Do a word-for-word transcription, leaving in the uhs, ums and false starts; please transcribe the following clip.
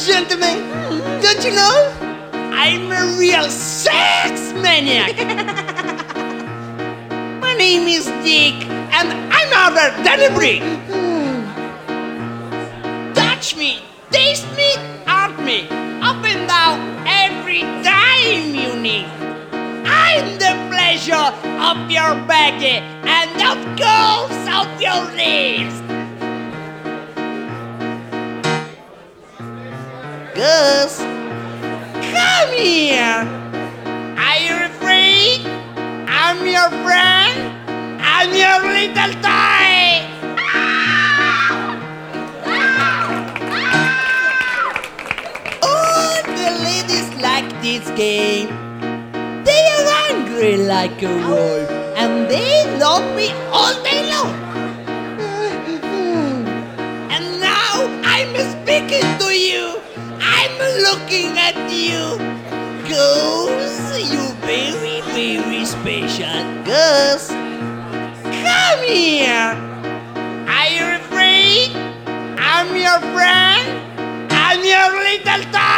gentlemen, don't you know? I'm a real sex maniac. My name is Dick, and I'm harder than a brick. Touch me, taste me, hurt me, up and down every time you need. I'm the pleasure of your body and of course of your lips. Girls, come here. Are you afraid? I'm your friend. I'm your little toy. All the ladies like this game. They are angry like a wolf, and they love me all day long. And now I'm speaking to you. I'm looking at you. Cause you very, very special. Girls, come here. Are you afraid? I'm your friend. I'm your little toy.